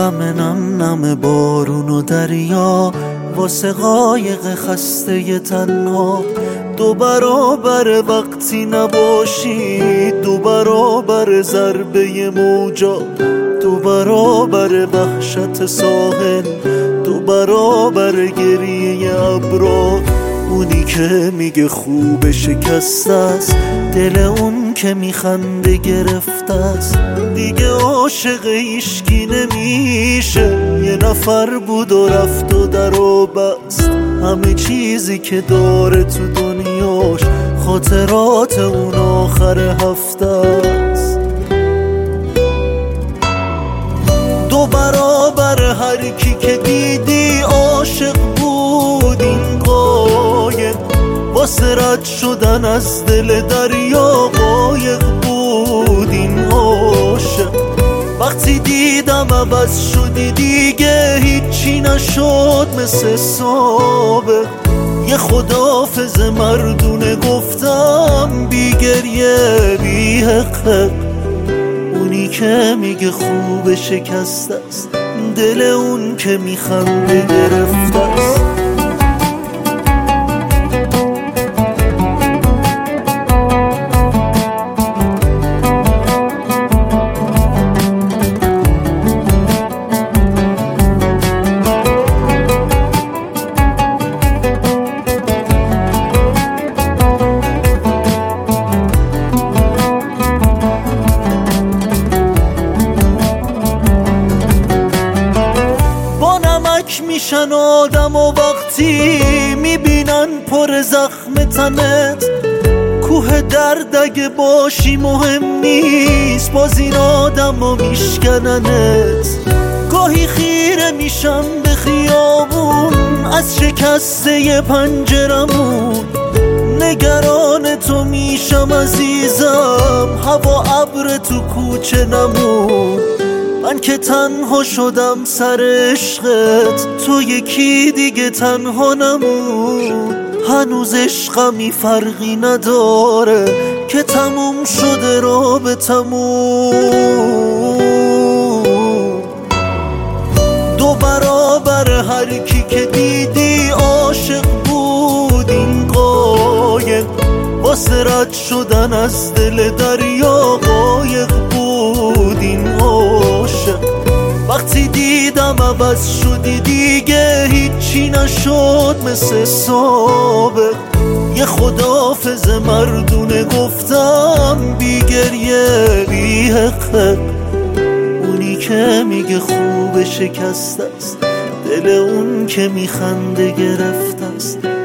غم نم نم بارون و دریا واسه قایق خسته تنها. 2 برابر وقتی نباشی، 2 برابر ضربه موجا، 2 برابر وحشت ساحل، 2 برابر گریه ابرا. اونی که میگه خوب شکسته است، دل اون که میخنده گرفته است. دیگه عاشق هیشکی نمیشه، یه نفر بود و رفت و در و بست. همه چیزی که داره تو دنیاش خاطرات اون آخر هفته است. 2 برابر هر کی که دیدی عاشق بود این قایق، واسه رد شدن از دل دریا قایق بود این عاشق. وقتی دیدم عوض شدی دیگه هیچی نشد مثل سابق. یه خداحافظ مردونه گفتم بی گریه بی حق. اونی که میگه خوب شکسته است، دل اون که میخنده گرفته است. میشن آدم و وقتی میبینن پر زخم تنت. کوه درد اگه باشی مهم نیست، باز این آدم و میشکننت. گاهی خیره میشم به خیابون از شکسته پنجرمون، نگران تو میشم عزیزم، هوا ابر تو کوچه نمون. من که تنها شدم سر عشقت، تو یکی دیگه تنها نمون. هنوز عشقمی فرقی نداره که تموم شده رابطمون. 2 برابر هر کی که دیدی عاشق بود این قایق، واسه رد شدن از دل دریا قایق بود این عاشق. وقتی دیدم عوض شدی دیگه هیچی نشد مثل سابق. یه خداحافظ مردونه گفتم بی گریه بی حق. اونی که میگه خوب شکسته است، دل اون که میخنده گرفته است.